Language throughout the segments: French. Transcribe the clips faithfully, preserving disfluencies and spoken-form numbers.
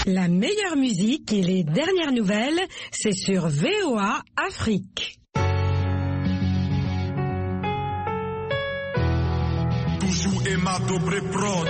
La meilleure musique et les dernières nouvelles, c'est sur V O A Afrique. Toujours hémato prod,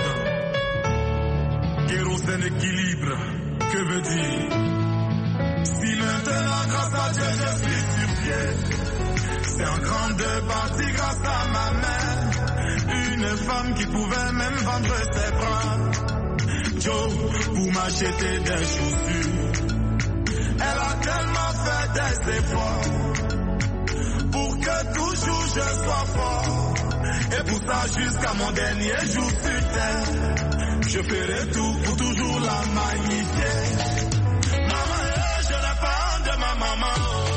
kérosène équilibre, que veut dire? Si maintenant grâce à Dieu je suis sur pied, c'est en grande partie grâce à ma mère, une femme qui pouvait même vendre ses bras, Joe, pour m'acheter des chaussures. Elle a tellement fait des efforts pour que toujours je sois fort. Et pour ça jusqu'à mon dernier jour sur terre, je ferai tout pour toujours la magnifier. Maman, je n'ai pas honte de ma maman.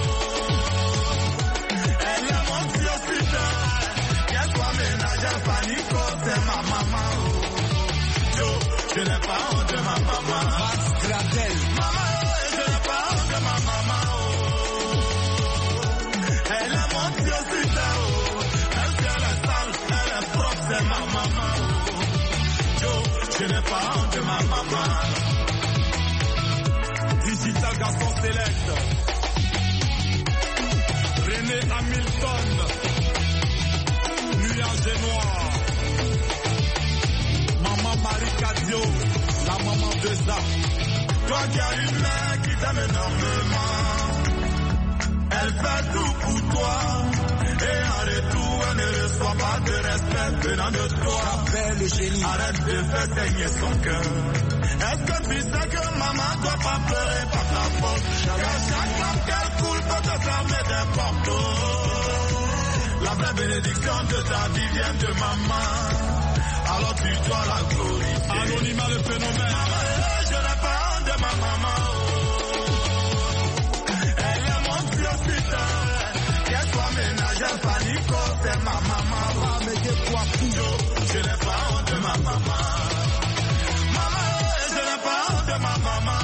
Elle est mon Dieu super. Qu'elle soit ménagère, panico, c'est ma maman. Joe, je n'ai pas honte de ma maman. Max Gradel. Maman, je n'ai pas honte de ma maman. Elle est mon Dieu super. Même si elle est sale, elle est propre, c'est ma maman. Joe, je n'ai pas honte de ma maman. Digital garçon select. René Hamilton. Nuage noir. Maman Marie Cadio. La maman de Zach. Toi qui as une mère qui t'aime énormément. Elle fait tout pour toi. Et en retour, elle ne reçoit pas de respect venant de toi. Le génie. Arrête de faire saigner son cœur. Est-ce que tu sais que maman doit pas pleurer par ta faute? Car chaque femme qu'elle coule peut te fermer des portes. La vraie bénédiction de ta vie vient de maman. Alors tu dois la glorifier. Anonymat le phénomène. Maman, je n'ai pas honte de ma maman. Elle est mon Dieu putain. Qu'elle soit ménagère, panico, c'est ma maman. Mais de quoi toujours, je n'ai pas honte de ma maman. Maman, je n'ai pas honte de ma maman.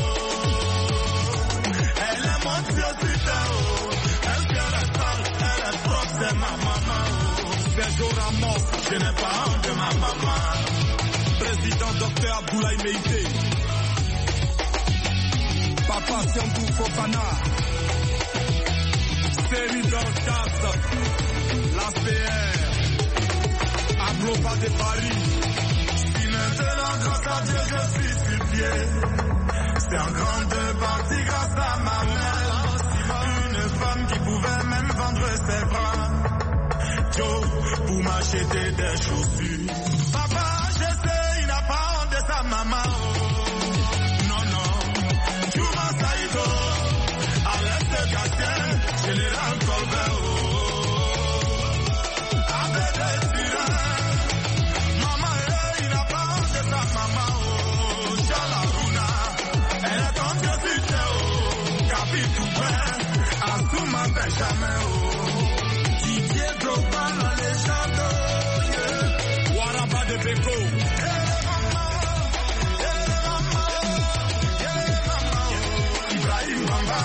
Elle est mon Dieu putain. Elle fait la salle, elle est propre, c'est ma maman. Sergio Ramos, je n'ai pas honte de ma maman. Président docteur Abdoulaye Meïté. Papa Siantou Fofana. Série dans le casse. La C R. Agloba de Paris. Si maintenant, grâce à Dieu, je suis sur pied. C'est en grande partie grâce à ma mère. Une femme qui pouvait même vendre ses bras. Joe, pour m'acheter des chaussures. Papa, je sais, il n'a pas honte de sa maman. Non, non. Juma Saïdo, Alès Gatien, Général Colbert. Avec des tyrans. Maman, il n'a pas honte de sa maman. Chalaruna, elle est en Dieu putain. Capi tout près, Asuma Benjamin. Didier Drogba, la légende. Waraba de Beko. Ibrahim Mamba.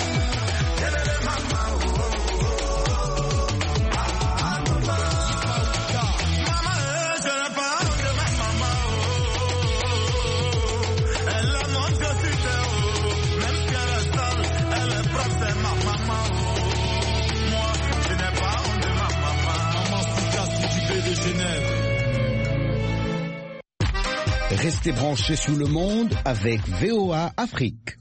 Restez branchés sous le monde avec V O A Afrique.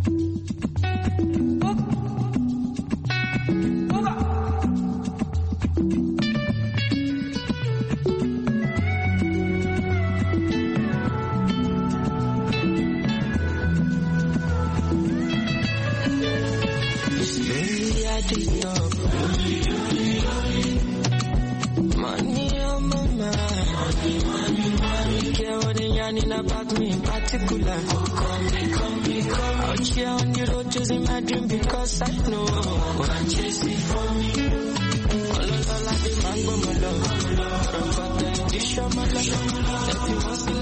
About me in particular. Oh, call me, call me, call me. Out here on the road chasing my dream because I know what I'm chasing for me. All of the like the mango, my love. But then you show my love. If you want